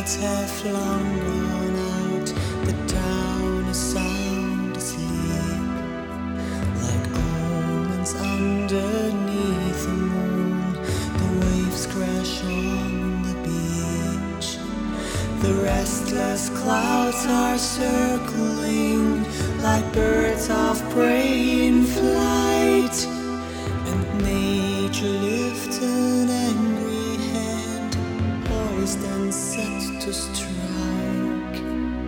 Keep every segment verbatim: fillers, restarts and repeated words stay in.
lights have long gone out. The town is sound asleep, like omens underneath the moon. The waves crash on the beach. The restless clouds are circling like birds of prey in flight, and nature lifts an angry hand, poised and set to strike.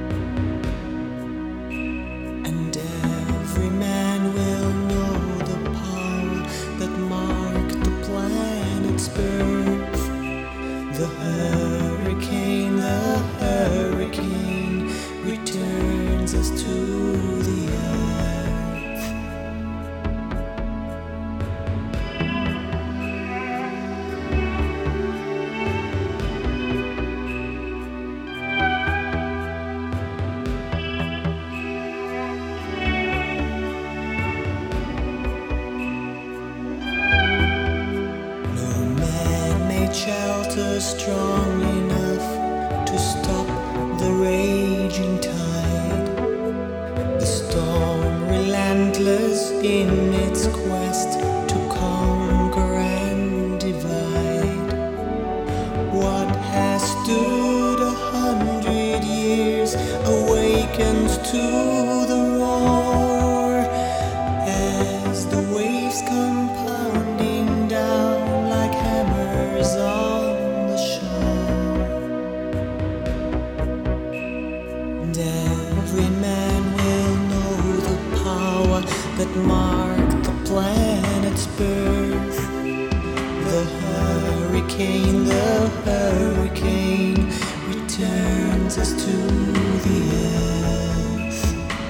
And every man will know the power that marked the planet's birth. The hurricane, the hurricane returns us to the earth. No man-made shelter strong enough to stop the raging tide. The storm relentless in its quest to conquer and divide. What has stood a hundred years awakens to the roar as the waves come pounding down like hammers on the shore. And every man will know the power that marked the planet's birth. The hurricane, the hurricane returns us to the earth.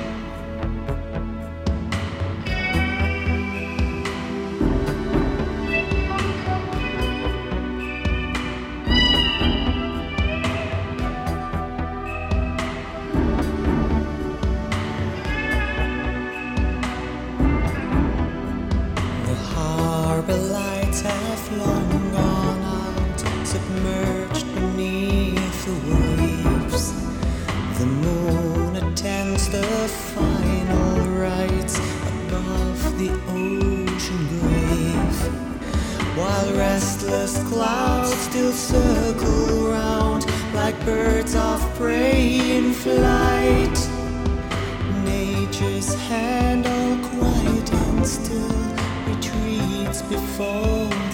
The harbor lights have long gone out, submerged beneath the waves. The moon attends the final rites above the ocean grave, while restless clouds still circle round like birds of prey in flight. Nature's hand, all quiet and still, retreats before